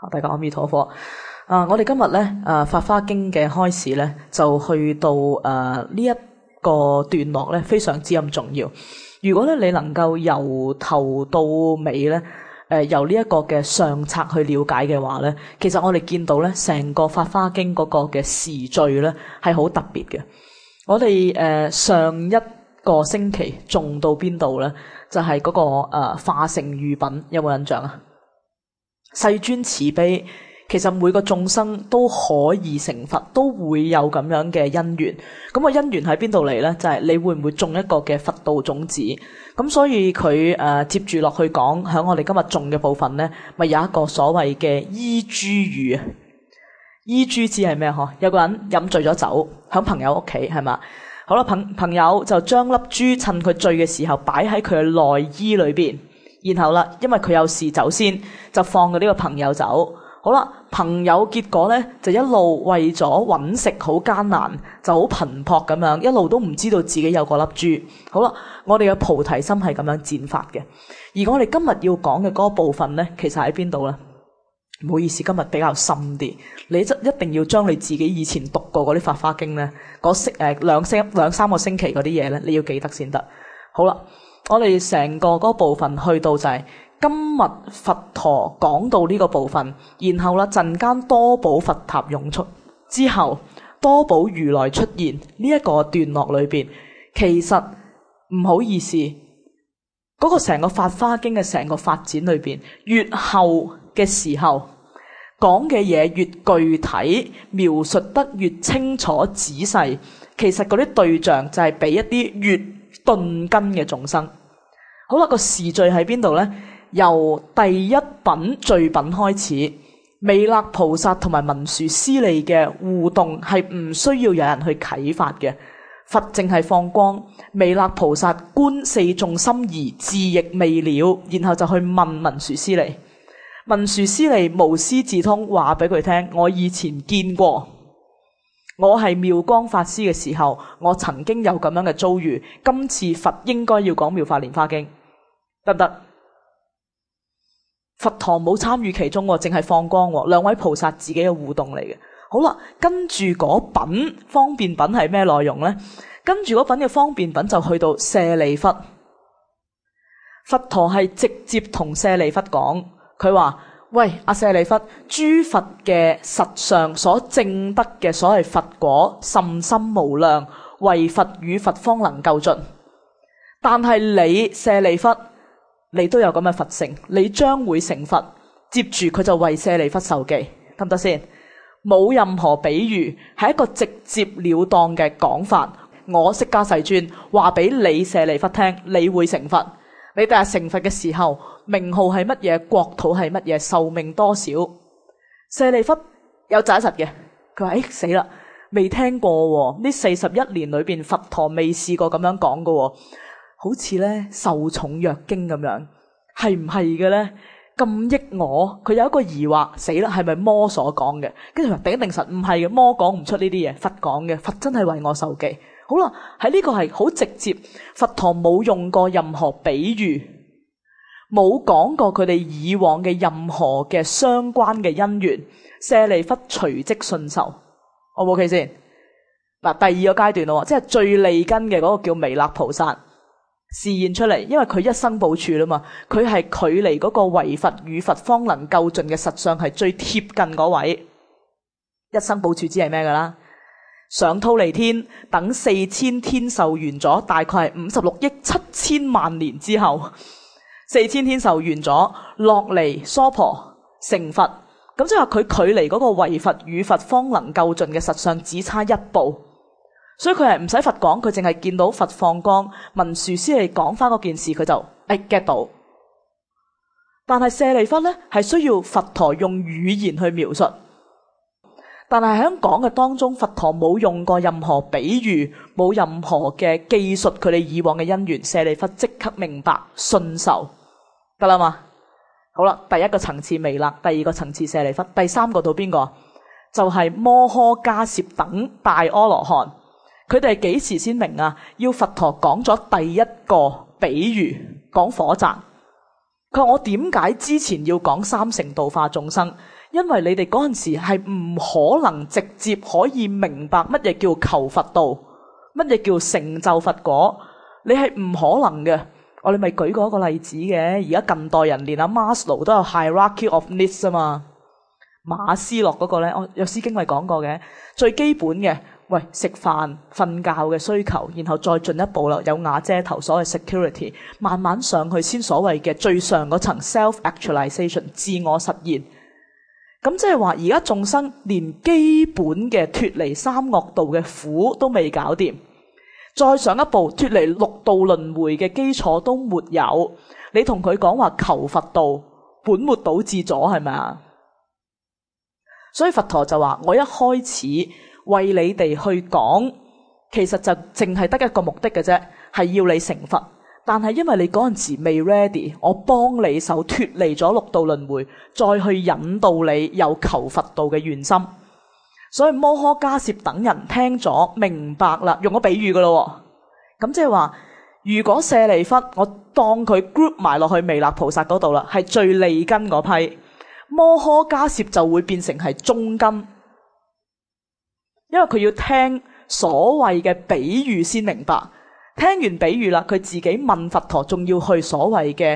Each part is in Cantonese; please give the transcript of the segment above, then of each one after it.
大家阿彌陀佛。我哋今日咧法華經嘅開始咧，就去到呢一個段落咧，非常之咁重要。如果咧你能夠由頭到尾咧，由呢一個嘅上冊去了解嘅話咧，其實我哋見到咧成個法華經嗰個嘅時序咧係好特別嘅。我哋上一個星期種到邊度咧？就係嗰個化城喻品，有冇印象啊？世尊慈悲，其實每個眾生都可以成佛，都會有咁樣嘅因緣。咁個因緣喺邊度嚟咧？就係你會唔會種一個嘅佛道種子？咁所以佢接住落去講，喺我哋今日種嘅部分咧，咪有一個所謂嘅依珠喻啊。依珠知係咩？嗬，有個人飲醉咗酒，喺朋友屋企係嘛？好啦，朋友就將粒珠趁佢醉嘅時候擺喺佢嘅內衣裏邊，然後啦，因為佢有事走先，就放佢呢個朋友走。好啦，朋友結果咧就一路為咗揾食好艱難，就好頻撲咁樣，一路都唔知道自己有嗰粒珠。好啦，我哋嘅菩提心係咁樣漸發嘅。而我哋今日要講嘅嗰個部分咧，其實喺邊度咧？唔好意思，今日比較深啲，你一定要將你自己以前讀過嗰啲法華經咧，兩三個星期嗰啲嘢咧，你要記得先得。好啦，我哋成個嗰個部分去到就係今日佛陀講到呢個部分，然後啦陣間多寶佛塔湧出之後，多寶如來出現呢一個段落裏邊，其實唔好意思，嗰個成個法華經嘅成個發展裏邊，越後嘅時候講嘅嘢越具體，描述得越清楚仔細，其實嗰啲對象就係俾一啲越頓根嘅眾生。好啦，個時序喺邊度呢？由第一品序品開始，彌勒菩薩同埋文殊師利嘅互動係唔需要有人去啟發嘅，佛淨係放光，彌勒菩薩觀四眾心疑，自亦未了，然後就去問文殊師利。文殊師利無師自通話俾佢聽，我以前見過，我係妙光法師嘅時候，我曾經有咁樣嘅遭遇，今次佛應該要講妙法蓮華經，得唔得？佛陀冇參與其中，淨係放光，兩位菩薩自己嘅互動嚟嘅。好啦，跟住嗰品方便品係咩內容呢？跟住嗰品嘅方便品就去到舍利弗，佛陀係直接同舍利弗講，佢話：喂，阿舍利弗，諸佛嘅實相所證得嘅所謂佛果甚深無量，唯佛與佛方能夠盡。但係你舍利弗，你都有咁嘅佛性，你將會成佛。接住佢就為舍利弗授記，得唔得先？冇任何比喻，係一個直接了當嘅講法。我釋迦世尊話俾你舍利弗聽，你會成佛。你第日成佛嘅時候，名號係乜嘢，國土係乜嘢，壽命多少？舍利弗有扎實嘅，佢話：死啦，未聽過喎，呢41年裏邊佛陀未試過咁樣講過，好似咧受寵若驚咁樣，係唔係嘅咧？咁益我，佢有一個疑惑，死啦，係咪魔所講嘅？跟住話定一定實唔係嘅，魔講唔出呢啲嘢，佛講嘅，佛真係為我受記。好啦，喺呢個係好直接，佛陀冇用過任何比喻，冇講過佢哋以往嘅任何嘅相關嘅因緣，舍利弗隨即信受。O 唔 OK 先？嗱，第二個階段咯，即係最利根嘅嗰個叫彌勒菩薩示現出嚟，因為佢一生補處啦嘛，佢係距離嗰個唯佛與佛方能夠盡嘅實相係最貼近嗰位。一生補處知係咩噶啦？上忉利天等4000天壽完咗，大概係56億7千萬年之後，4000天壽完咗，落嚟娑婆成佛。咁即係話佢距離嗰個唯佛與佛方能夠盡嘅實相只差一步，所以佢係唔使佛講，佢淨係見到佛放光，文殊師利講翻嗰件事，佢就get 到。但係舍利弗咧係需要佛陀用語言去描述。但係喺講嘅當中，佛陀冇用過任何比喻，冇任何嘅記述佢哋以往嘅因緣，舍利弗即刻明白信受得啦嘛。好啦，第一個層次彌勒，第二個層次舍利弗，第三個到邊個？就係摩訶迦葉等大阿羅漢，佢哋係幾時先明啊？要佛陀講咗第一個比喻，講火宅。佢話我點解之前要講三乘度化眾生？ 因為你哋嗰陣時係唔可能直接可以明白乜嘢叫求佛道，乜嘢叫成就佛果，你係唔可能嘅。我哋咪舉過一個例子嘅，而家近代人連阿 Maslow 都有 hierarchy of needs 啊嘛。馬斯洛嗰個咧，有詩經咪講過嘅，最基本嘅，喂，食飯、瞓覺嘅需求，然後再進一步啦，有瓦遮頭，所謂 security， 慢慢上去先所謂嘅最上嗰層 self-actualization 自我實現。咁即係話，而家眾生連基本嘅脫離三惡道嘅苦都未搞掂，再上一步脫離六道輪迴嘅基礎都沒有，你同佢講話求佛道，本末倒置咗，係咪啊？所以佛陀就話：我一開始為你哋去講，其實就淨係得一個目的嘅啫，係要你成佛。但係因為你嗰陣時未 ready， 我幫你手脫離咗六道輪迴，再去引導你有求佛道嘅願心。所以摩訶迦葉等人聽咗明白啦，用咗比喻噶咯。咁即係話，如果舍利弗我當佢 group 埋落去彌勒菩薩嗰度啦，係最利根嗰批。摩訶迦葉就會變成係中根，因為佢要聽所謂嘅比喻先明白。聽完比喻啦，佢自己問佛陀，仲要去所謂嘅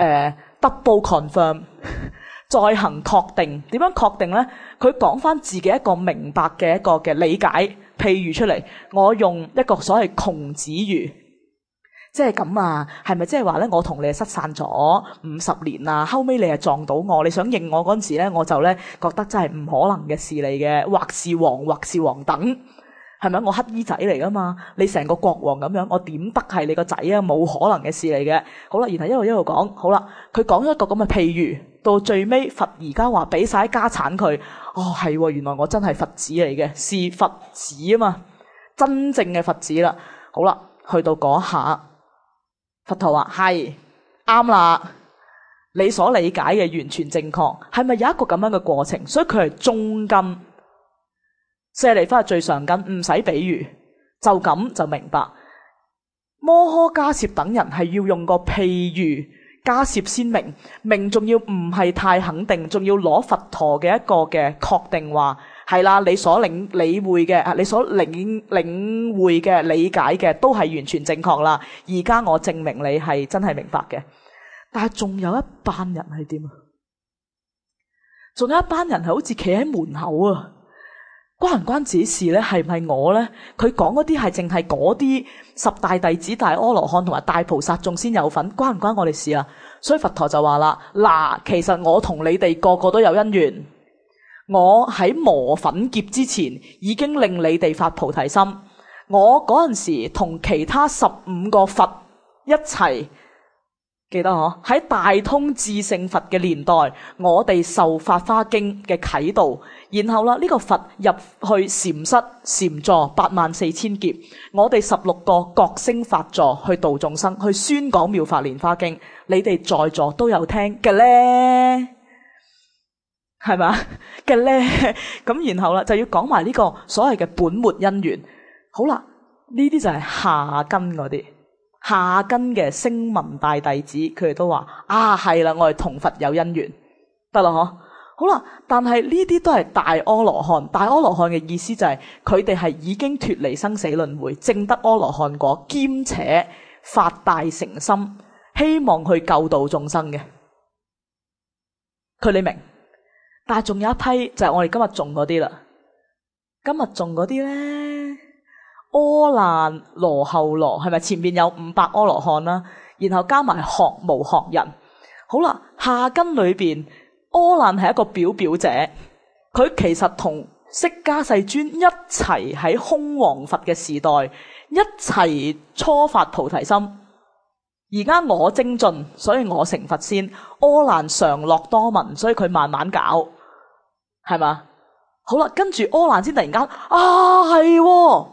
double confirm， 再行確定。點樣確定呢？佢講翻自己一個明白嘅一個嘅理解譬如出嚟，我用一個所謂窮子喻。即係咁啊，係咪即係話咧？我同你失散咗50年啊，後尾你係撞到我，你想認我嗰陣時咧，我就咧覺得真係唔可能嘅事嚟嘅，或是王，或是王等，係咪？我乞衣仔嚟噶嘛，你成個國王咁樣，我點得係你個仔啊？冇可能嘅事嚟嘅。好啦，然後一路講，好啦，佢講咗一個咁嘅譬喻，到最尾佛而家話俾晒家產佢，哦係喎，原來我真係佛子嚟嘅，是佛子啊嘛，真正嘅佛子啦。好啦，去到嗰下。佛陀話係啱啦，你所理解嘅完全正確，係咪有一個咁樣嘅過程？所以佢係中根，舍利弗係最上根，唔使比喻，就咁就明白。摩訶迦葉等人係要用個譬喻，迦葉先明，仲要唔係太肯定，仲要攞佛陀嘅一個嘅確定話。係啦，你所理會嘅，你所領會嘅、理解嘅，都係完全正確啦。而家我證明你係真係明白嘅。但係仲有一班人係點啊？仲有一班人係好似企喺門口啊，關唔關自己事咧？係唔係我咧？佢講嗰啲係淨係嗰啲10大弟子、大阿羅漢同埋大菩薩眾先有份，關唔關我哋事啊？所以佛陀就話啦：嗱，其實我同你哋個個都有因緣。我喺磨粉劫之前已經令你哋發菩提心，我嗰陣時同其他15個佛一齊，記得嗬？喺大通智勝佛嘅年代，我哋受法華經嘅啟導，然後啦呢個佛入去禪室禪坐84000劫，我哋16個各升法座去度眾生，去宣講妙法蓮華經，你哋在座都有聽嘅咧。係咪嘅咧？咁然後啦，就要講埋呢個所謂嘅本末因緣。好啦，呢啲就係下根嗰啲下根嘅聲聞大弟子，佢哋都話啊係啦，我哋同佛有因緣，得啦嗬。好啦，但係呢啲都係大阿羅漢。大阿羅漢嘅意思就係佢哋係已經脫離生死輪迴，證得阿羅漢果，兼且發大誠心，希望去救度眾生嘅。佢哋明。但係仲有一批就係我哋今日種嗰啲啦，今日種嗰啲咧，阿難羅睺羅係咪前面有500阿羅漢啦，然後加埋學無學人。好啦，下根裏邊阿難係一個表者，佢其實同釋迦世尊一齊喺空王佛嘅時代一齊初發菩提心。而家我精進，所以我成佛先。阿難常樂多聞，所以佢慢慢搞，係嘛？好啦，跟住阿難先突然間係喎，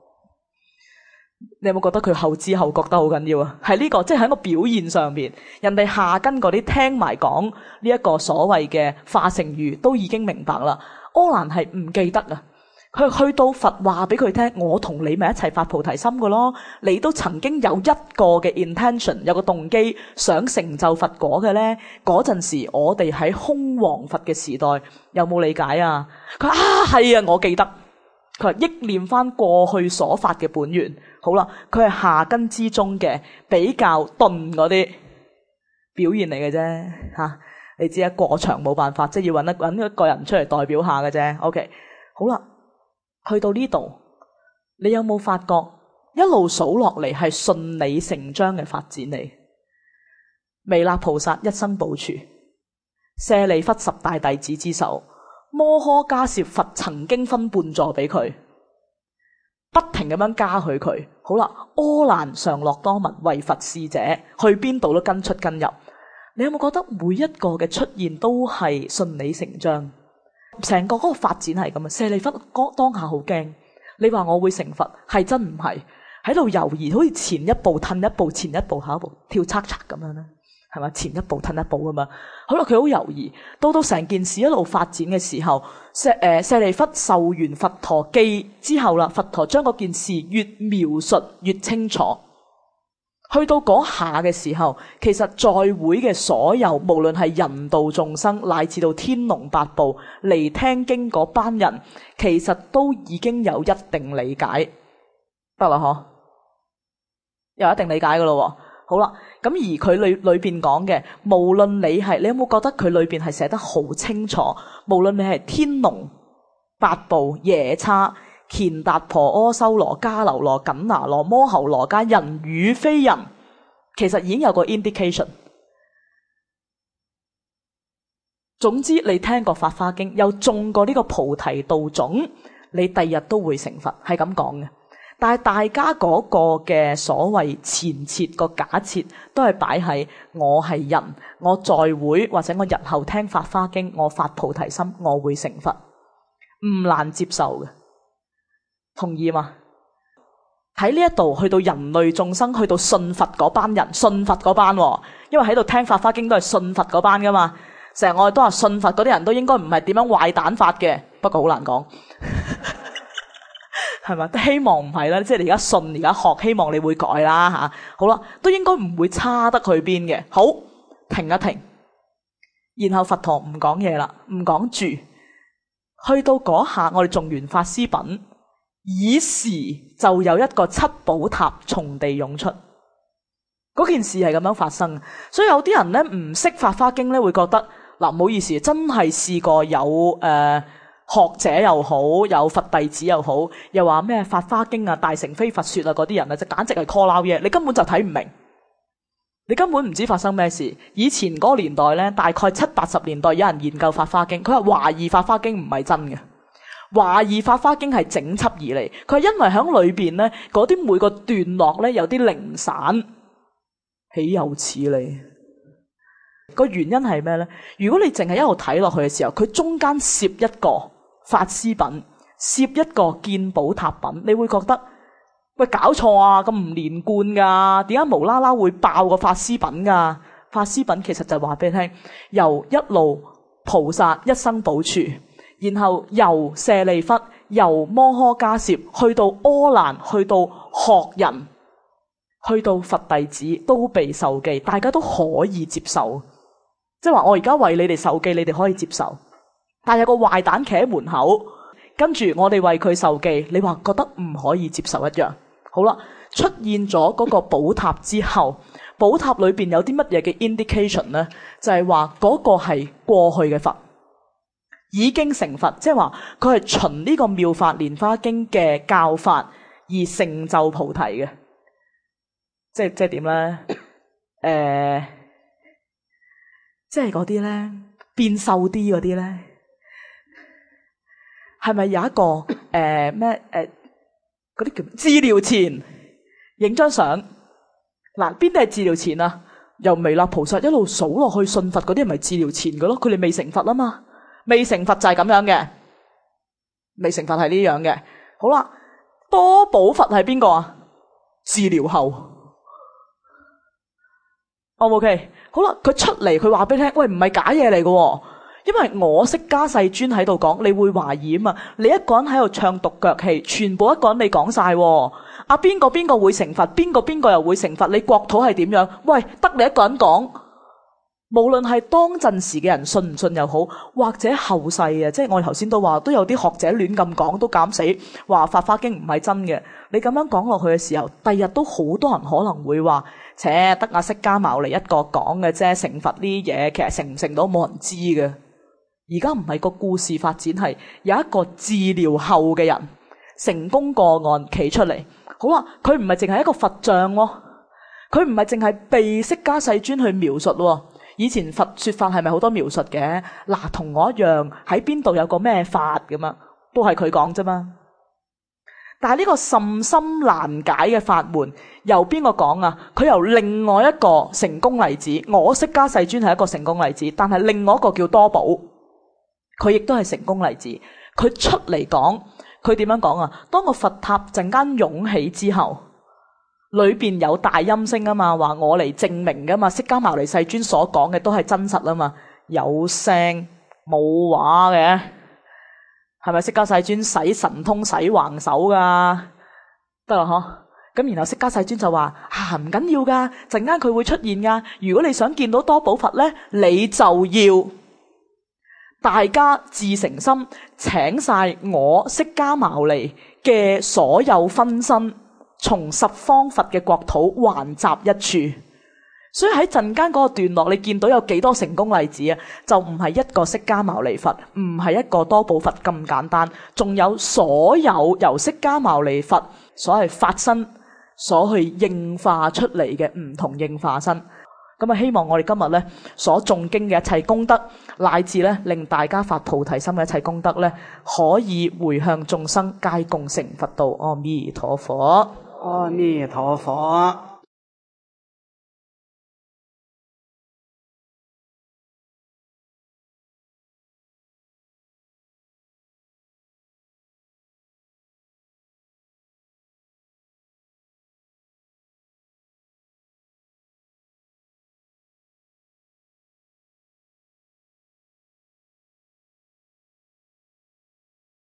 你有冇覺得佢後知後覺得好緊要啊？係呢個，即係喺個表現上面，人哋下根嗰啲聽埋講呢一個所謂嘅化城喻都已經明白啦。阿難係唔記得啊， 佢去到佛話俾佢聽，我同你咪一齊發菩提心嘅咯。你都曾經有一個嘅 intention， 有個動機想成就佛果嘅咧。嗰陣時我哋喺空王佛嘅時代有冇理解啊？佢係啊，我記得。佢話憶念翻過去所發嘅本源。好啦，佢係下根之中嘅比較鈍嗰啲表現嚟嘅啫吓。你知啊，過場冇辦法，即係要揾一個人出嚟代表下嘅啫。OK， 好啦。去到呢度，你有冇發覺一路數落嚟係順理成章嘅發展嚟？彌勒菩薩一生補處，舍利弗十大弟子之首，摩訶迦葉佛曾經分半座俾佢，不停咁樣加許佢。好啦，阿難常樂多聞為佛使者，去邊度都跟出跟入。你有冇覺得每一個嘅出現都係順理成章？成個嗰個發展係咁啊！舍利弗當下好驚，你話我會成佛，係真唔係？喺度猶豫，好似前一步褪一步，前一步下一步，跳叉叉咁樣咧，係嘛？前一步褪一步咁嘛。好啦，佢好猶豫，到成件事一路發展嘅時候，舍利弗受完佛陀記之後啦，佛陀將嗰件事越描述越清楚。去到嗰下嘅時候，其實在會嘅所有，無論係人道眾生乃至到天龍八部嚟聽經嗰班人，其實都已經有一定理解得啦，嗬，有一定理解噶咯。好啦，咁而佢裏邊講嘅，無論你有冇覺得佢裏邊係寫得好清楚？無論你係天龍八部、夜叉、乾達婆、阿修羅、迦樓羅、緊拿羅、摩睺羅伽，人與非人，其實已經有個 indication。總之你聽過法華經，又種過呢個菩提道種，你第日都會成佛，係咁講嘅。但係大家嗰個嘅所謂前設個假設，都係擺喺我係人，我在會或者我日後聽法華經，我發菩提心，我會成佛，唔難接受嘅。同意嘛？喺呢一度去到人類眾生，去到信佛嗰班人，信佛嗰班，因為喺度聽法華經都係信佛嗰班噶嘛。成日我哋都話信佛嗰啲人都應該唔係點樣壞蛋法嘅，不過好難講，係咪？希望唔係啦，即係你而家信，而家學，希望你會改啦吓。好啦，都應該唔會差得去邊嘅。好，停一停，然後佛陀唔講嘢啦，唔講住，去到嗰下，我哋誦完法師品。以時就有一個七寶塔從地湧出，嗰件事係咁樣發生。所以有啲人咧唔識法華經咧，會覺得嗱，唔好意思，真係試過有學者又好，有佛弟子又好，又話咩法華經啊大乘非佛說啊嗰啲人啊，就簡直係 call out 嘢，你根本就睇唔明，你根本唔知發生咩事。以前嗰個年代咧，大概70、80年代有人研究法華經，佢話懷疑法華經唔係真嘅。懷疑法華經係整輯而嚟，佢係因為喺裏邊咧，嗰啲每個段落咧有啲零散，豈有此理？個原因係咩咧？如果你淨係一路睇落去嘅時候，佢中間攝一個法師品，攝一個見寶塔品，你會覺得喂，搞錯啊，咁唔連貫噶，點解無啦啦會爆個法師品噶？法師品其實就話俾你聽，由一路菩薩一生補處。然後由舍利弗、由摩訶迦葉去到阿難，去到學人，去到佛弟子都被受記，大家都可以接受。即係話我而家為你哋受記，你哋可以接受。但係有個壞蛋企喺門口，跟住我哋為佢受記，你話覺得唔可以接受一樣。好啦，出現咗嗰個寶塔之後，寶塔裏邊有啲乜嘢嘅 indication 呢？就係話嗰個係過去嘅佛。已經成佛，即係話佢係循呢個《妙法蓮華經》嘅教法而成就菩提嘅，即係點咧？即係嗰啲咧變瘦啲嗰啲咧，係咪有一個嗰啲叫治療前影張相？嗱，邊啲係治療前啊？由彌勒菩薩一路數落去信佛嗰啲，係咪治療前嘅咯？佢哋未成佛啊嘛。未成佛就係咁樣嘅，未成佛係呢樣嘅。好啦，多寶佛係邊個啊？治療後。O 唔 OK？好啦，佢出嚟佢話俾你聽，喂，唔係假嘢嚟嘅， 因為我釋迦世尊喺度講，你會懷疑啊嘛。你一個人喺度唱獨腳戲，全部一個人你講晒，啊邊個會成佛，邊個又會成佛，你國土係點樣？喂，得你一個人講。無論係當陣時嘅人信唔信又好，或者後世啊，即係我哋頭先都話，都有啲學者亂咁講，都敢死話《法華經》唔係真嘅。你咁樣講落去嘅時候，第日都好多人可能會話，得阿釋迦牟尼一個講嘅啫，成佛呢嘢其實成唔成到冇人知嘅。而家唔係個故事發展，係有一個治療後嘅人成功個案企出嚟。好啦，佢唔係淨係一個佛像喎，佢唔係淨係被釋迦世尊去描述喎。以前佛說法係咪好多描述嘅？嗱，同我一樣喺邊度有個咩法咁啊，都係佢講啫嘛。但係呢個甚深難解嘅法門，由邊個講啊？佢由另外一個成功例子，我釋迦世尊係一個成功例子，但係另外一個叫多寶，佢亦都係成功例子。佢出嚟講，佢點樣講啊？當個佛塔陣間湧起之後，裏邊有大音聲啊嘛，話我嚟證明噶嘛，釋迦牟尼世尊所講嘅都係真實啊嘛，有聲冇話嘅，係咪釋迦世尊使神通使橫手噶？得啦嗬，咁然後釋迦世尊就話唔緊要噶，陣間佢會出現噶。如果你想見到多寶佛咧，你就要大家自誠心，請晒我釋迦牟尼嘅所有分身，從十方佛嘅國土環集一處。所以喺陣間嗰個段落，你見到有幾多成功例子啊？就唔係一個釋迦牟尼佛，唔係一個多寶佛咁簡單，仲有所有由釋迦牟尼佛所謂法身所去應化出嚟嘅唔同應化身。咁啊，希望我哋今日咧所誦經嘅一切功德，乃至咧令大家發菩提心嘅一切功德咧，可以回向眾生，皆共成佛道。阿彌陀佛， 阿彌陀佛。